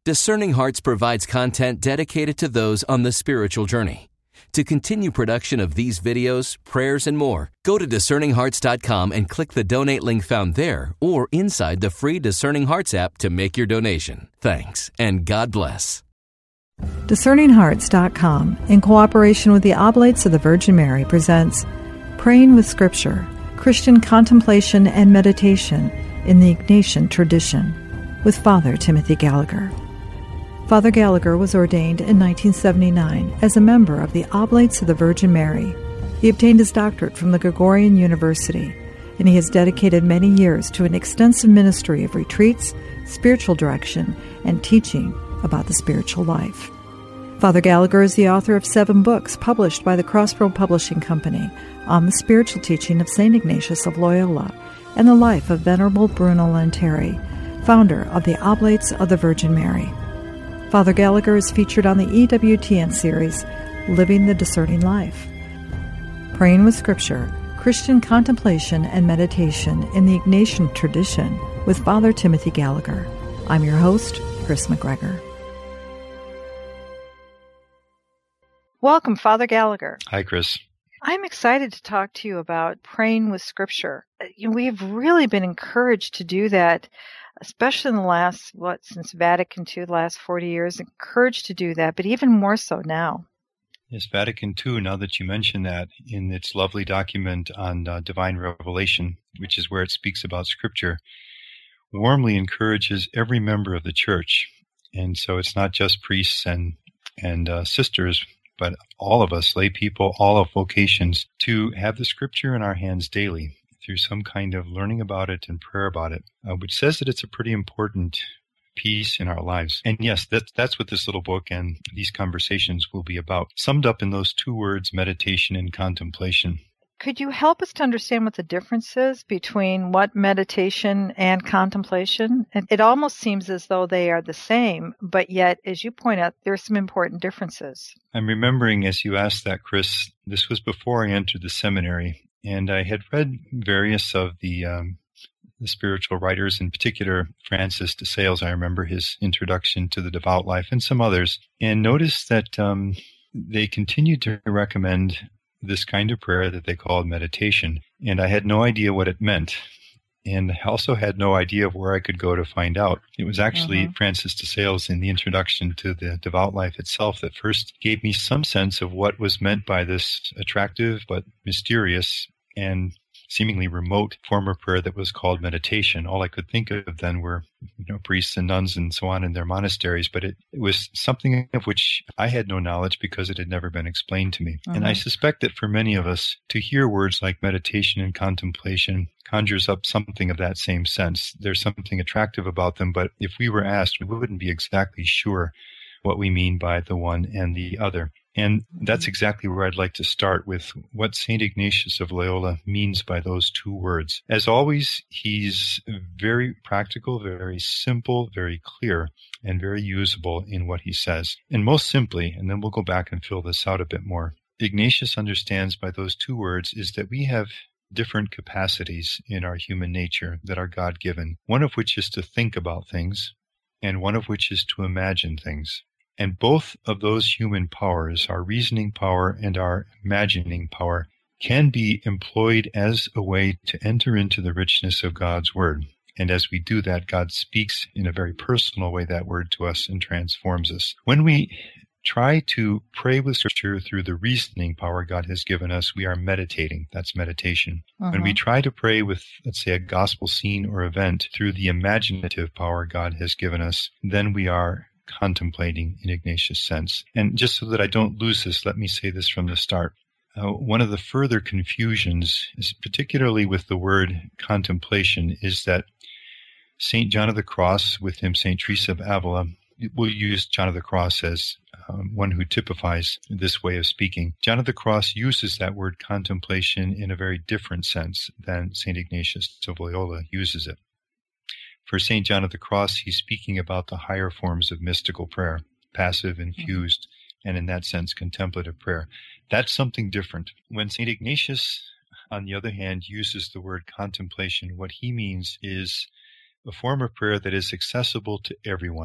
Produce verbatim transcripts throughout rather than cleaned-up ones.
Discerning Hearts provides content dedicated to those on the spiritual journey. To continue production of these videos, prayers, and more, go to discerning hearts dot com and click the donate link found there or inside the free Discerning Hearts app to make your donation. Thanks, and God bless. discerning hearts dot com, in cooperation with the Oblates of the Virgin Mary, presents Praying with Scripture, Christian Contemplation and Meditation in the Ignatian Tradition, with Father Timothy Gallagher. Father Gallagher was ordained in nineteen seventy-nine as a member of the Oblates of the Virgin Mary. He obtained his doctorate from the Gregorian University, and he has dedicated many years to an extensive ministry of retreats, spiritual direction, and teaching about the spiritual life. Father Gallagher is the author of seven books published by the Crossroad Publishing Company on the spiritual teaching of Saint Ignatius of Loyola and the life of Venerable Bruno Lanteri, founder of the Oblates of the Virgin Mary. Father Gallagher is featured on the E W T N series, Living the Discerning Life. Praying with Scripture, Christian Contemplation and Meditation in the Ignatian Tradition with Father Timothy Gallagher. I'm your host, Chris McGregor. Welcome, Father Gallagher. Hi, Chris. I'm excited to talk to you about praying with Scripture. You know, we've really been encouraged to do that, especially in the last, what, since Vatican Two, the last forty years, encouraged to do that, but even more so now. Yes, Vatican Two, now that you mention that, in its lovely document on uh, divine revelation, which is where it speaks about Scripture, warmly encourages every member of the Church. And so it's not just priests and, and uh, sisters, but all of us, lay people, all of vocations, to have the Scripture in our hands daily, through some kind of learning about it and prayer about it, uh, which says that it's a pretty important piece in our lives. And yes, that's, that's what this little book and these conversations will be about, summed up in those two words, meditation and contemplation. Could you help us to understand what the difference is between what meditation and contemplation? It, it almost seems as though they are the same, but yet, as you point out, there are some important differences. I'm remembering as you asked that, Chris, this was before I entered the seminary. And I had read various of the, um, the spiritual writers, in particular Francis de Sales. I remember his introduction to the devout life and some others, and noticed that um, they continued to recommend this kind of prayer that they called meditation. And I had no idea what it meant. And I also had no idea of where I could go to find out. It was actually mm-hmm. Francis de Sales in the introduction to the devout life itself that first gave me some sense of what was meant by this attractive but mysterious and seemingly remote form of prayer that was called meditation. All I could think of then were, you know, priests and nuns and so on in their monasteries, but it, it was something of which I had no knowledge because it had never been explained to me. Mm-hmm. And I suspect that for many of us, to hear words like meditation and contemplation conjures up something of that same sense. There's something attractive about them, but if we were asked, we wouldn't be exactly sure what we mean by the one and the other. And that's exactly where I'd like to start, with what Saint Ignatius of Loyola means by those two words. As always, he's very practical, very simple, very clear, and very usable in what he says. And most simply, and then we'll go back and fill this out a bit more, Ignatius understands by those two words is that we have different capacities in our human nature that are God-given, one of which is to think about things, and one of which is to imagine things. And both of those human powers, our reasoning power and our imagining power, can be employed as a way to enter into the richness of God's Word. And as we do that, God speaks in a very personal way that Word to us and transforms us. When we try to pray with Scripture through the reasoning power God has given us, we are meditating. That's meditation. Uh-huh. When we try to pray with, let's say, a gospel scene or event through the imaginative power God has given us, then we are contemplating in Ignatius' sense. And just so that I don't lose this, let me say this from the start. Uh, one of the further confusions, is particularly with the word contemplation, is that Saint John of the Cross, with him Saint Teresa of Avila, we'll use John of the Cross as um, one who typifies this way of speaking. John of the Cross uses that word contemplation in a very different sense than Saint Ignatius of Loyola uses it. For Saint John of the Cross, he's speaking about the higher forms of mystical prayer, passive, infused, and in that sense, contemplative prayer. That's something different. When Saint Ignatius, on the other hand, uses the word contemplation, what he means is a form of prayer that is accessible to everyone.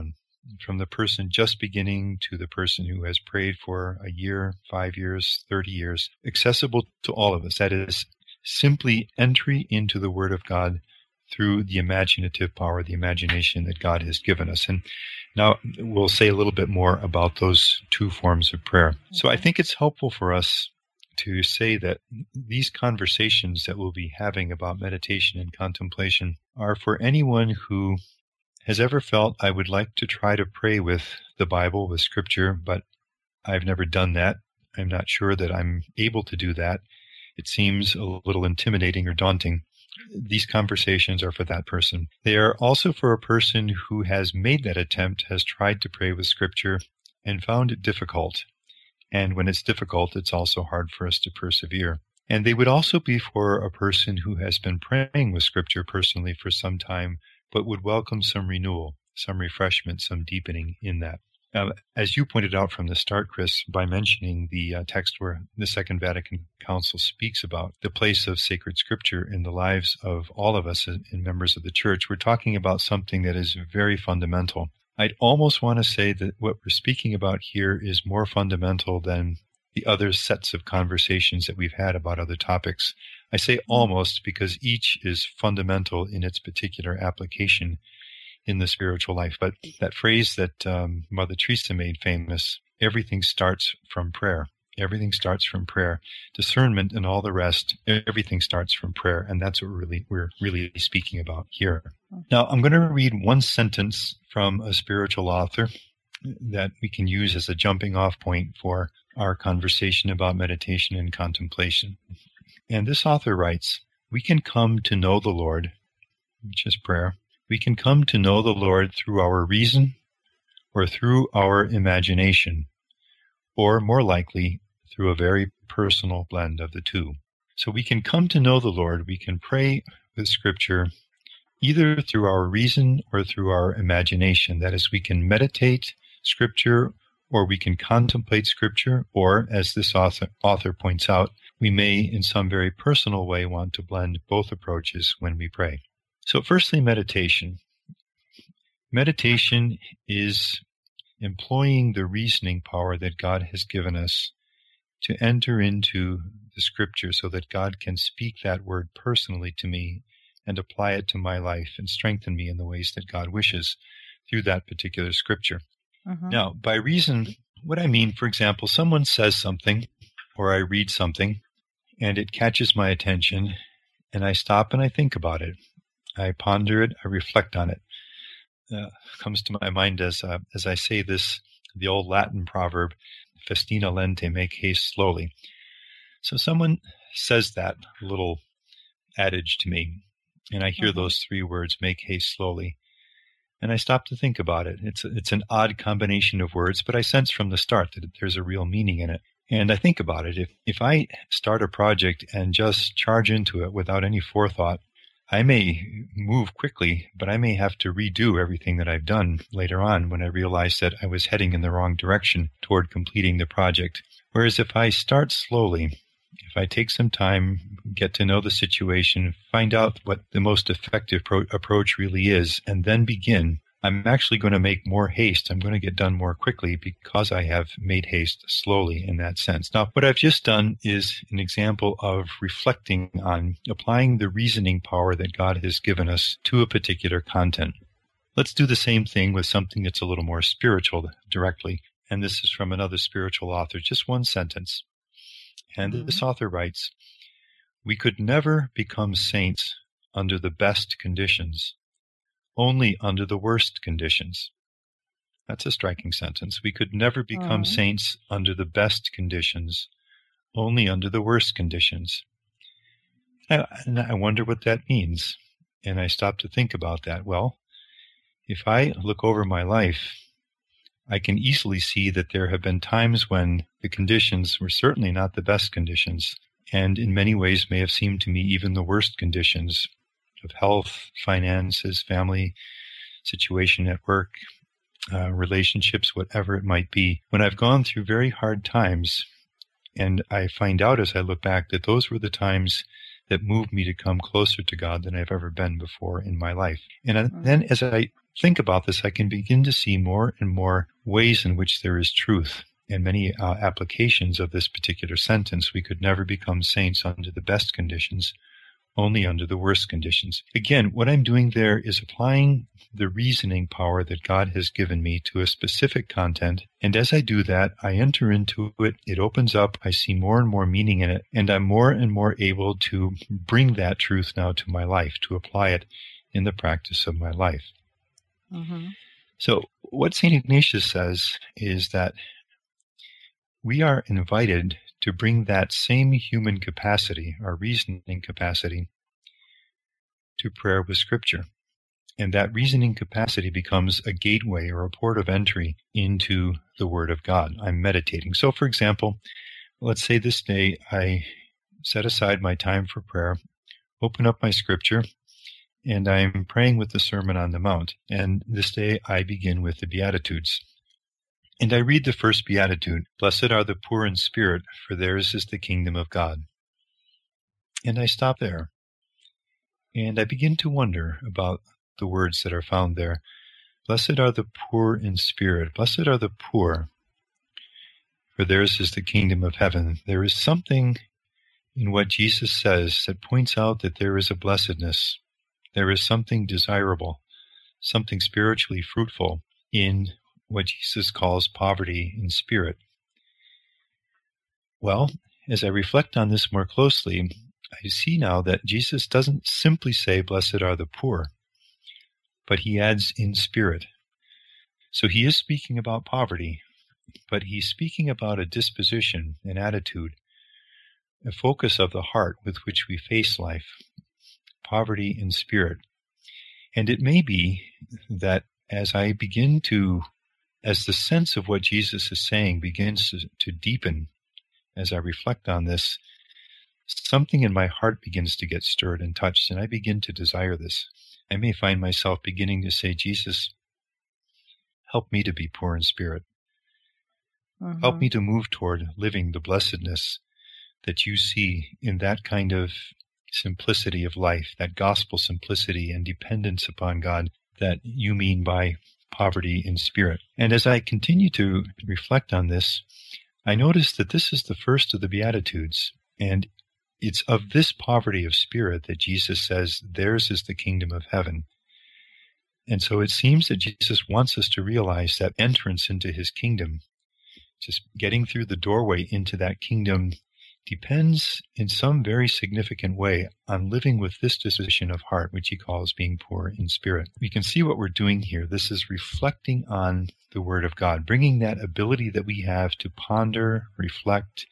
from the person just beginning to the person who has prayed for a year, five years, thirty years, accessible to all of us. That is simply entry into the Word of God through the imaginative power, the imagination that God has given us. And now we'll say a little bit more about those two forms of prayer. So I think it's helpful for us to say that these conversations that we'll be having about meditation and contemplation are for anyone who has ever felt, I would like to try to pray with the Bible, with Scripture, but I've never done that. I'm not sure that I'm able to do that. It seems a little intimidating or daunting. These conversations are for that person. They are also for a person who has made that attempt, has tried to pray with Scripture, and found it difficult. And when it's difficult, it's also hard for us to persevere. And they would also be for a person who has been praying with Scripture personally for some time, but would welcome some renewal, some refreshment, some deepening in that. Uh, as you pointed out from the start, Chris, by mentioning the uh, text where the Second Vatican Council speaks about the place of sacred Scripture in the lives of all of us and members of the Church, we're talking about something that is very fundamental. I'd almost want to say that what we're speaking about here is more fundamental than the other sets of conversations that we've had about other topics. I say almost because each is fundamental in its particular application in the spiritual life. But that phrase that um, Mother Teresa made famous, everything starts from prayer. Everything starts from prayer. Discernment and all the rest, everything starts from prayer. And that's what we're really, we're really speaking about here. Now, I'm going to read one sentence from a spiritual author that we can use as a jumping off point for our conversation about meditation and contemplation. And this author writes, "We can come to know the Lord," which is prayer. "We can come to know the Lord through our reason or through our imagination, or more likely, through a very personal blend of the two. So we can come to know the Lord, we can pray with Scripture, either through our reason or through our imagination. That is, we can meditate Scripture, or we can contemplate Scripture, or, as this author, author points out, we may, in some very personal way, want to blend both approaches when we pray. So firstly, meditation. Meditation is employing the reasoning power that God has given us to enter into the Scripture so that God can speak that word personally to me and apply it to my life and strengthen me in the ways that God wishes through that particular Scripture. Mm-hmm. Now, by reason, what I mean, for example, someone says something or I read something and it catches my attention and I stop and I think about it. I ponder it, I reflect on it. Uh, comes to my mind as uh, as I say this, the old Latin proverb, festina lente, make haste slowly. So someone says that little adage to me, and I hear mm-hmm. those three words, make haste slowly, and I stop to think about it. It's a, it's an odd combination of words, but I sense from the start that there's a real meaning in it. And I think about it. If if I start a project and just charge into it without any forethought, I may move quickly, but I may have to redo everything that I've done later on when I realize that I was heading in the wrong direction toward completing the project. Whereas if I start slowly, if I take some time, get to know the situation, find out what the most effective pro- approach really is, and then begin, I'm actually going to make more haste. I'm going to get done more quickly because I have made haste slowly in that sense. Now, what I've just done is an example of reflecting on applying the reasoning power that God has given us to a particular content. Let's do the same thing with something that's a little more spiritual directly. And this is from another spiritual author, just one sentence. And mm-hmm. this author writes, "We could never become saints under the best conditions, only under the worst conditions." That's a striking sentence. We could never become oh. saints under the best conditions, only under the worst conditions. I, and I wonder what that means. And I stopped to think about that. Well, if I look over my life, I can easily see that there have been times when the conditions were certainly not the best conditions, and in many ways may have seemed to me even the worst conditions of health, finances, family situation at work, uh, relationships, whatever it might be. When I've gone through very hard times, and I find out as I look back that those were the times that moved me to come closer to God than I've ever been before in my life. And mm-hmm. then as I think about this, I can begin to see more and more ways in which there is truth and many uh, applications of this particular sentence. We could never become saints under the best conditions, only under the worst conditions. Again, what I'm doing there is applying the reasoning power that God has given me to a specific content. And as I do that, I enter into it, it opens up, I see more and more meaning in it, and I'm more and more able to bring that truth now to my life, to apply it in the practice of my life. Mm-hmm. So what Saint Ignatius says is that we are invited to bring that same human capacity, our reasoning capacity, to prayer with Scripture. And that reasoning capacity becomes a gateway or a port of entry into the Word of God. I'm meditating. So, for example, let's say this day I set aside my time for prayer, open up my Scripture, and I'm praying with the Sermon on the Mount. And this day I begin with the Beatitudes. And I read the first Beatitude, "Blessed are the poor in spirit, for theirs is the kingdom of God." And I stop there. And I begin to wonder about the words that are found there. Blessed are the poor in spirit. Blessed are the poor, for theirs is the kingdom of heaven. There is something in what Jesus says that points out that there is a blessedness. There is something desirable, something spiritually fruitful in what Jesus calls poverty in spirit. Well, as I reflect on this more closely, I see now that Jesus doesn't simply say, "Blessed are the poor," but he adds "in spirit." So he is speaking about poverty, but he's speaking about a disposition, an attitude, a focus of the heart with which we face life, poverty in spirit. And it may be that as I begin to, as the sense of what Jesus is saying begins to, to deepen, as I reflect on this, something in my heart begins to get stirred and touched, and I begin to desire this. I may find myself beginning to say, "Jesus, help me to be poor in spirit. Mm-hmm. Help me to move toward living the blessedness that you see in that kind of simplicity of life, that gospel simplicity and dependence upon God that you mean by poverty in spirit." And as I continue to reflect on this, I notice that this is the first of the Beatitudes, and it's of this poverty of spirit that Jesus says, "Theirs is the kingdom of heaven." And so it seems that Jesus wants us to realize that entrance into his kingdom, just getting through the doorway into that kingdom, depends in some very significant way on living with this disposition of heart, which he calls being poor in spirit. We can see what we're doing here. This is reflecting on the Word of God, bringing that ability that we have to ponder, reflect,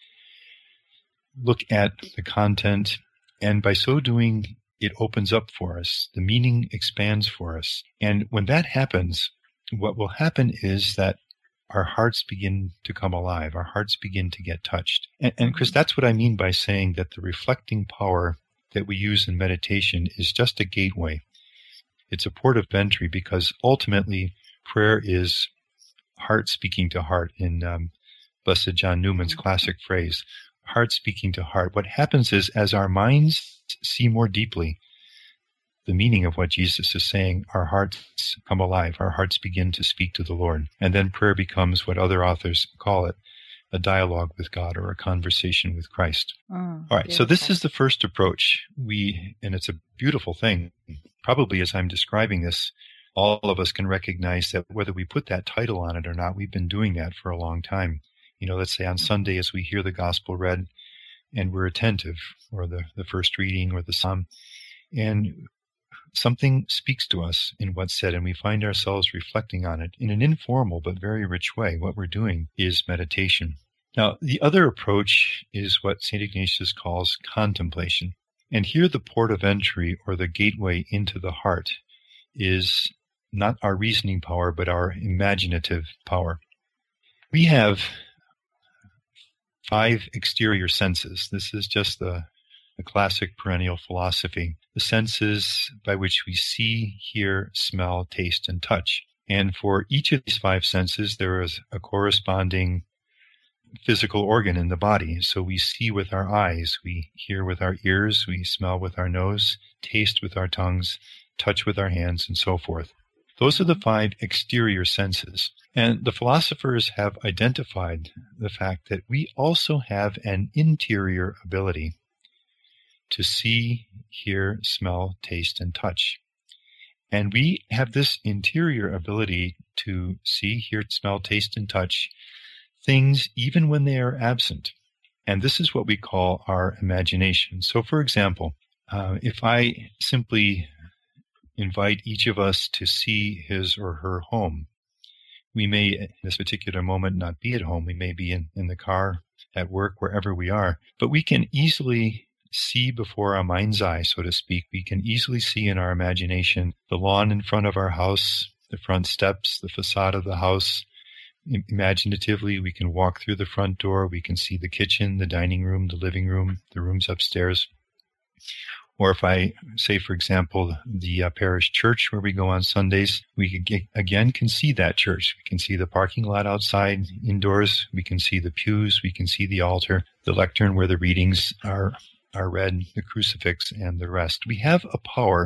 look at the content, and by so doing, it opens up for us. The meaning expands for us. And when that happens, what will happen is that our hearts begin to come alive. Our hearts begin to get touched. And, and Chris, that's what I mean by saying that the reflecting power that we use in meditation is just a gateway. It's a port of entry, because ultimately prayer is heart speaking to heart, in um, Blessed John Newman's classic phrase, heart speaking to heart. What happens is, as our minds see more deeply the meaning of what Jesus is saying, our hearts come alive. Our hearts begin to speak to the Lord. And then prayer becomes what other authors call it, a dialogue with God, or a conversation with Christ. Mm, All right, beautiful. so this is the first approach. We, and it's a beautiful thing. Probably as I'm describing this, all of us can recognize that whether we put that title on it or not, we've been doing that for a long time. You know, let's say on Sunday as we hear the gospel read and we're attentive, or the, the first reading or the psalm, and something speaks to us in what's said, and we find ourselves reflecting on it in an informal but very rich way. What we're doing is meditation. Now, the other approach is what Saint Ignatius calls contemplation. And here the port of entry, or the gateway into the heart, is not our reasoning power, but our imaginative power. We have five exterior senses. This is just the, the classic perennial philosophy. The senses by which we see, hear, smell, taste, and touch. And for each of these five senses, there is a corresponding physical organ in the body. So we see with our eyes, we hear with our ears, we smell with our nose, taste with our tongues, touch with our hands, and so forth. Those are the five exterior senses. And the philosophers have identified the fact that we also have an interior ability to see, hear, smell, taste, and touch. And we have this interior ability to see, hear, smell, taste, and touch things even when they are absent. And this is what we call our imagination. So, for example, uh, if I simply invite each of us to see his or her home, we may, in this particular moment, not be at home. We may be in, in the car, at work, wherever we are. But we can easily see before our mind's eye, so to speak. We can easily see in our imagination the lawn in front of our house, the front steps, the facade of the house. Imaginatively, we can walk through the front door. We can see the kitchen, the dining room, the living room, the rooms upstairs. Or if I say, for example, the uh, parish church where we go on Sundays, we could get, again can see that church. We can see the parking lot outside, indoors. We can see the pews. We can see the altar, the lectern where the readings are, are read, the crucifix, and the rest. We have a power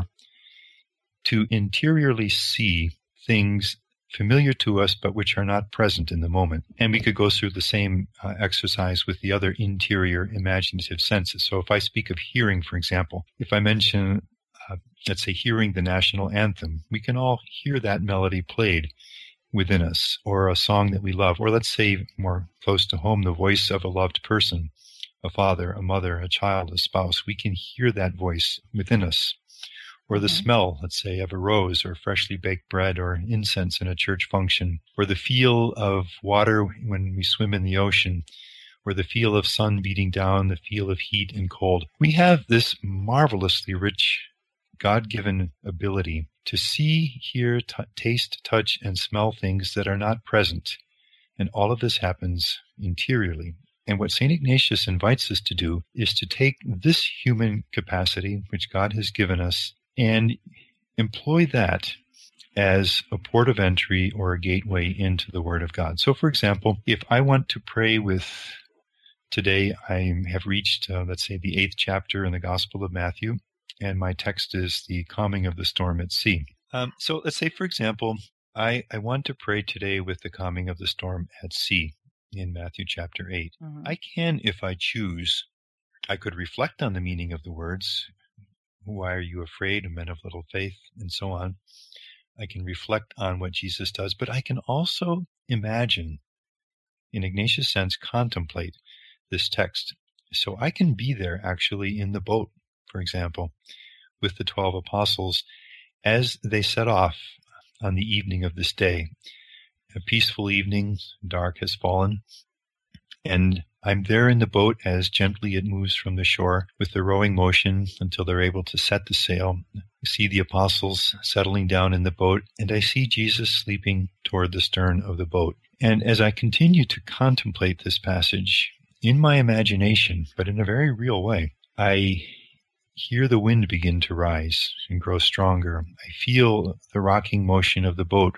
to interiorly see things familiar to us, but which are not present in the moment. And we could go through the same uh, exercise with the other interior imaginative senses. So if I speak of hearing, for example, if I mention, uh, let's say, hearing the national anthem, we can all hear that melody played within us, or a song that we love, or let's say more close to home, the voice of a loved person, a father, a mother, a child, a spouse. We can hear that voice within us. Or the smell, let's say, of a rose or freshly baked bread or incense in a church function, or the feel of water when we swim in the ocean, or the feel of sun beating down, the feel of heat and cold. We have this marvelously rich, God-given ability to see, hear, t- taste, touch, and smell things that are not present. And all of this happens interiorly. And what Saint Ignatius invites us to do is to take this human capacity, which God has given us, and employ that as a port of entry or a gateway into the Word of God. So, for example, if I want to pray with, today I have reached, uh, let's say, the eighth chapter in the Gospel of Matthew, and my text is the calming of the storm at sea. Um, so let's say, for example, I, I want to pray today with the calming of the storm at sea in Matthew chapter eight. Mm-hmm. I can, if I choose, I could reflect on the meaning of the words. Why are you afraid, men of little faith, and so on. I can reflect on what Jesus does, but I can also imagine, in Ignatius' sense, contemplate this text. So I can be there actually in the boat, for example, with the twelve apostles as they set off on the evening of this day. A peaceful evening, dark has fallen, and I'm there in the boat as gently it moves from the shore with the rowing motion until they're able to set the sail. I see the apostles settling down in the boat, and I see Jesus sleeping toward the stern of the boat. And as I continue to contemplate this passage in my imagination, but in a very real way, I hear the wind begin to rise and grow stronger. I feel the rocking motion of the boat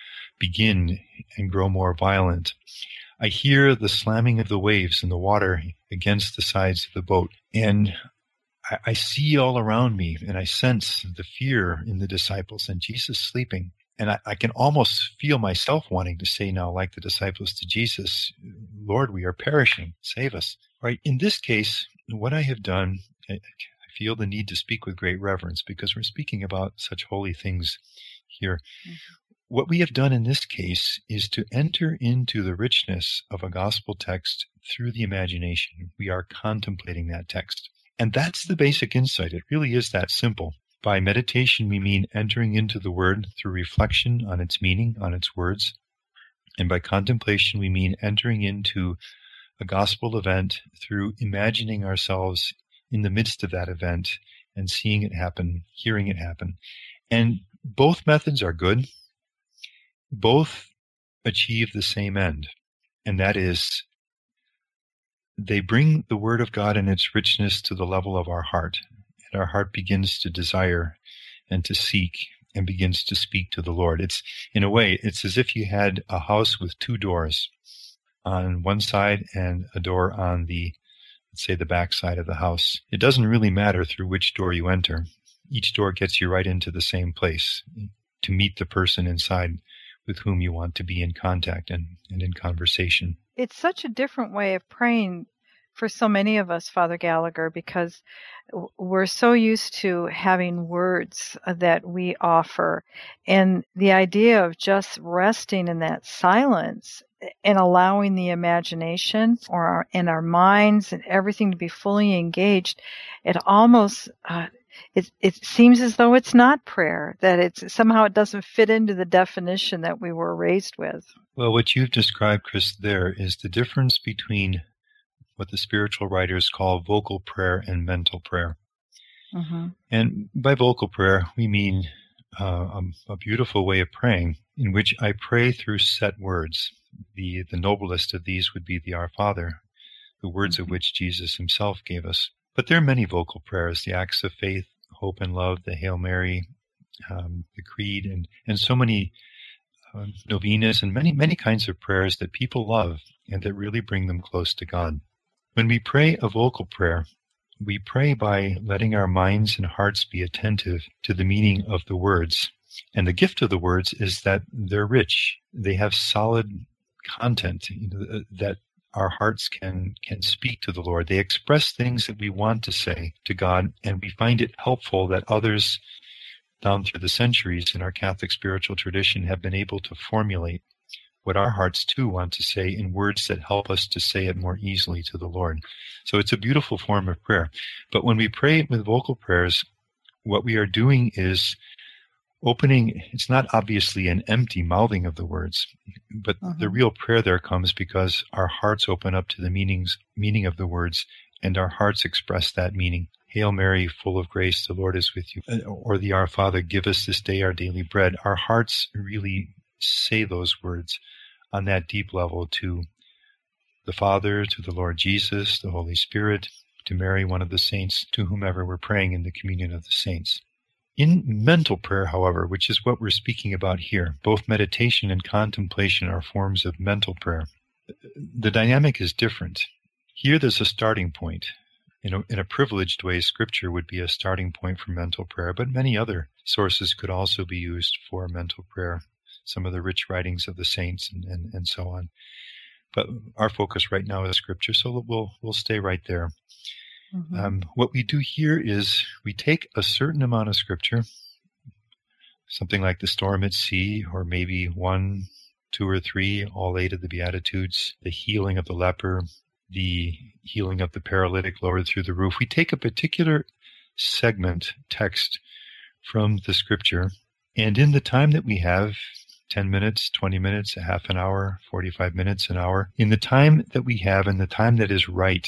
begin and grow more violent. I hear the slamming of the waves in the water against the sides of the boat, and I, I see all around me, and I sense the fear in the disciples and Jesus sleeping. And I, I can almost feel myself wanting to say now, like the disciples to Jesus, Lord, we are perishing. Save us. Right? In this case, what I have done, I, I feel the need to speak with great reverence because we're speaking about such holy things here. Mm-hmm. What we have done in this case is to enter into the richness of a gospel text through the imagination. We are contemplating that text. And that's the basic insight. It really is that simple. By meditation, we mean entering into the Word through reflection on its meaning, on its words. And by contemplation, we mean entering into a gospel event through imagining ourselves in the midst of that event and seeing it happen, hearing it happen. And both methods are good. Both achieve the same end, and that is they bring the Word of God and its richness to the level of our heart, and our heart begins to desire and to seek and begins to speak to the Lord. It's, in a way, it's as if you had a house with two doors on one side and a door on the, let's say, the back side of the house. It doesn't really matter through which door you enter. Each door gets you right into the same place. to meet the person inside with whom you want to be in contact and, and in conversation. It's such a different way of praying for so many of us, Father Gallagher, because we're so used to having words that we offer. And the idea of just resting in that silence and allowing the imagination or our, and our minds and everything to be fully engaged, it almost, uh, it, it seems as though it's not prayer, that it's somehow it doesn't fit into the definition that we were raised with. Well, what you've described, Chris, there is the difference between what the spiritual writers call vocal prayer and mental prayer. Mm-hmm. And by vocal prayer, we mean uh, a, a beautiful way of praying in which I pray through set words. The, the noblest of these would be the Our Father, the words Mm-hmm. of which Jesus himself gave us. But there are many vocal prayers, the acts of faith, hope and love, the Hail Mary, um, the Creed, and, and so many uh, novenas and many, many kinds of prayers that people love and that really bring them close to God. When we pray a vocal prayer, we pray by letting our minds and hearts be attentive to the meaning of the words. And the gift of the words is that they're rich. They have solid content, you know, that our hearts can, can speak to the Lord. They express things that we want to say to God, and we find it helpful that others down through the centuries in our Catholic spiritual tradition have been able to formulate what our hearts too want to say in words that help us to say it more easily to the Lord. So it's a beautiful form of prayer. But when we pray with vocal prayers, what we are doing is opening, it's not obviously an empty mouthing of the words, but Uh-huh. the real prayer there comes because our hearts open up to the meanings, meaning of the words, and our hearts express that meaning. Hail Mary, full of grace, the Lord is with you. Or the Our Father, give us this day our daily bread. Our hearts really say those words on that deep level to the Father, to the Lord Jesus, the Holy Spirit, to Mary, one of the saints, to whomever we're praying in the communion of the saints. In mental prayer, however, which is what we're speaking about here, both meditation and contemplation are forms of mental prayer. The dynamic is different. Here there's a starting point. In a, in a privileged way, Scripture would be a starting point for mental prayer, but many other sources could also be used for mental prayer. Some of the rich writings of the saints and, and, and so on. But our focus right now is Scripture, so we'll we'll stay right there. Mm-hmm. Um, what we do here is we take a certain amount of Scripture, something like the storm at sea, or maybe one, two, or three, all eight of the Beatitudes, the healing of the leper, the healing of the paralytic lowered through the roof. We take a particular segment, text, from the Scripture, and in the time that we have, ten minutes, twenty minutes, a half an hour, forty-five minutes, an hour, in the time that we have and the time that is right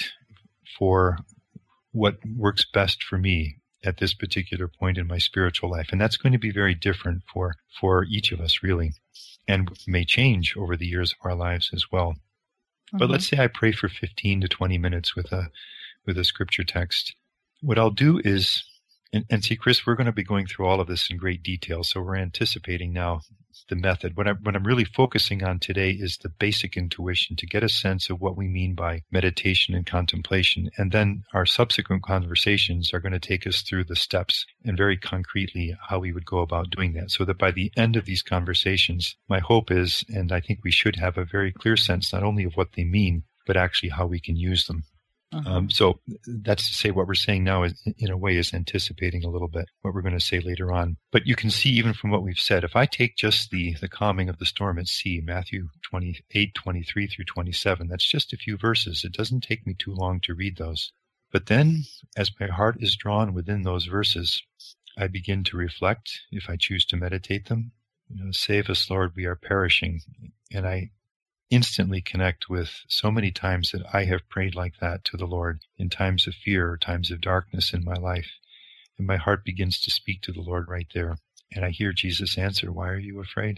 for what works best for me at this particular point in my spiritual life. And that's going to be very different for, for each of us, really, and may change over the years of our lives as well. Mm-hmm. But let's say I pray for fifteen to twenty minutes with a, with a Scripture text. What I'll do is, and, and see, Chris, we're going to be going through all of this in great detail, so we're anticipating now the method. What, I, what I'm really focusing on today is the basic intuition to get a sense of what we mean by meditation and contemplation. And then our subsequent conversations are going to take us through the steps and very concretely how we would go about doing that. So that by the end of these conversations, my hope is, and I think we should have a very clear sense not only of what they mean, but actually how we can use them. Uh-huh. Um, so that's to say what we're saying now is, in a way, is anticipating a little bit what we're going to say later on. But you can see even from what we've said, if I take just the, the calming of the storm at sea, Matthew twenty-eight, twenty-three through twenty-seven, that's just a few verses. It doesn't take me too long to read those. But then, as my heart is drawn within those verses, I begin to reflect, if I choose to meditate them. You know, save us, Lord, we are perishing. And I instantly connect with so many times that I have prayed like that to the Lord in times of fear or times of darkness in my life. And my heart begins to speak to the Lord right there. And I hear Jesus answer, why are you afraid?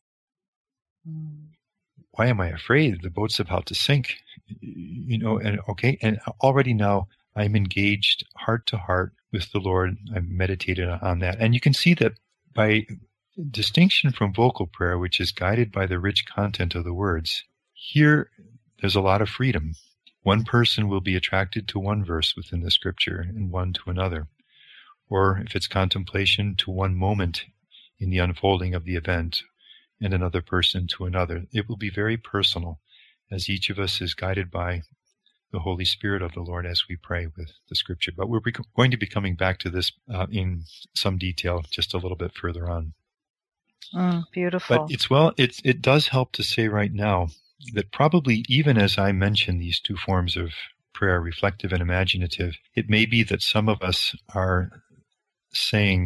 Mm. Why am I afraid? The boat's about to sink. You know, and okay, and already now I'm engaged heart to heart with the Lord. I've meditated on that. And you can see that by distinction from vocal prayer, which is guided by the rich content of the words, here there's a lot of freedom. One person will be attracted to one verse within the Scripture and one to another. Or if it's contemplation, to one moment in the unfolding of the event and another person to another. It will be very personal as each of us is guided by the Holy Spirit of the Lord as we pray with the Scripture. But we're going to be coming back to this uh, in some detail just a little bit further on. Mm, beautiful. But it's well, it's, it does help to say right now that probably even as I mention these two forms of prayer, reflective and imaginative, it may be that some of us are saying,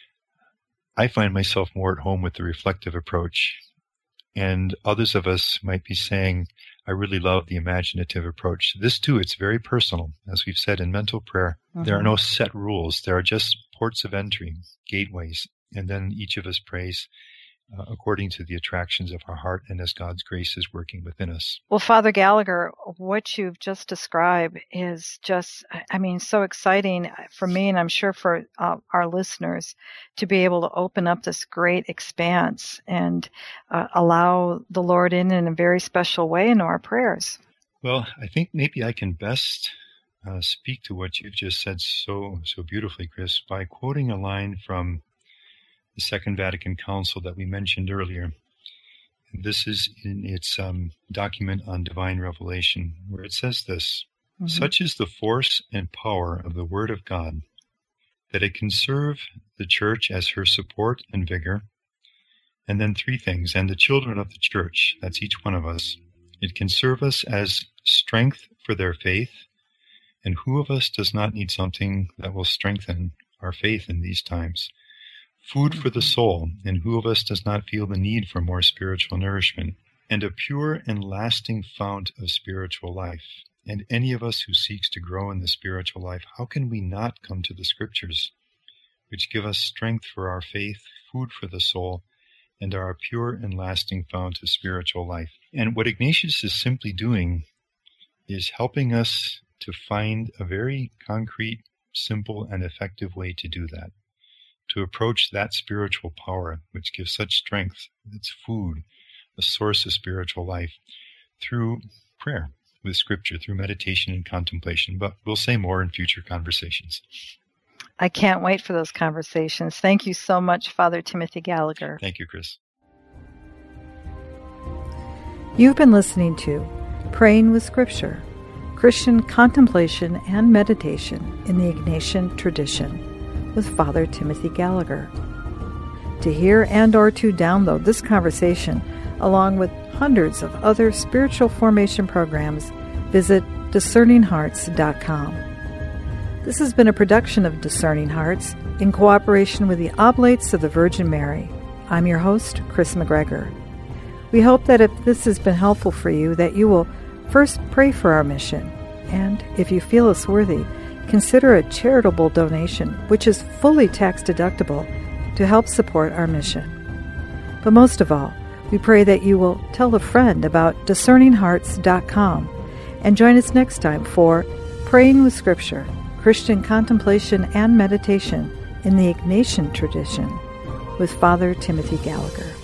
I find myself more at home with the reflective approach, and others of us might be saying, I really love the imaginative approach. This too, it's very personal. As we've said in mental prayer, mm-hmm. there are no set rules. There are just ports of entry, gateways, and then each of us prays Uh, according to the attractions of our heart and as God's grace is working within us. Well, Father Gallagher, what you've just described is just, I mean, so exciting for me, and I'm sure for uh, our listeners, to be able to open up this great expanse and uh, allow the Lord in in a very special way into our prayers. Well, I think maybe I can best uh, speak to what you've just said so, so beautifully, Chris, by quoting a line from the Second Vatican Council that we mentioned earlier. This is in its um, document on divine revelation, where it says this, mm-hmm. Such is the force and power of the Word of God, that it can serve the Church as her support and vigor. And then three things, and the children of the Church, that's each one of us. It can serve us as strength for their faith, and who of us does not need something that will strengthen our faith in these times? Food for the soul, and who of us does not feel the need for more spiritual nourishment, and a pure and lasting fount of spiritual life. And any of us who seeks to grow in the spiritual life, how can we not come to the Scriptures, which give us strength for our faith, food for the soul, and are a pure and lasting fount of spiritual life? And what Ignatius is simply doing is helping us to find a very concrete, simple, and effective way to do that. To approach that spiritual power, which gives such strength, it's food, a source of spiritual life, through prayer with Scripture, through meditation and contemplation. But we'll say more in future conversations. I can't wait for those conversations. Thank you so much, Father Timothy Gallagher. Thank you, Chris. You've been listening to Praying with Scripture, Christian Contemplation and Meditation in the Ignatian Tradition, with Father Timothy Gallagher. To hear and or to download this conversation, along with hundreds of other spiritual formation programs, visit discerning hearts dot com. This has been a production of Discerning Hearts in cooperation with the Oblates of the Virgin Mary. I'm your host, Chris McGregor. We hope that if this has been helpful for you, that you will first pray for our mission, and if you feel us worthy, consider a charitable donation, which is fully tax-deductible, to help support our mission. But most of all, we pray that you will tell a friend about discerning hearts dot com and join us next time for Praying with Scripture, Christian Contemplation and Meditation in the Ignatian Tradition with Father Timothy Gallagher.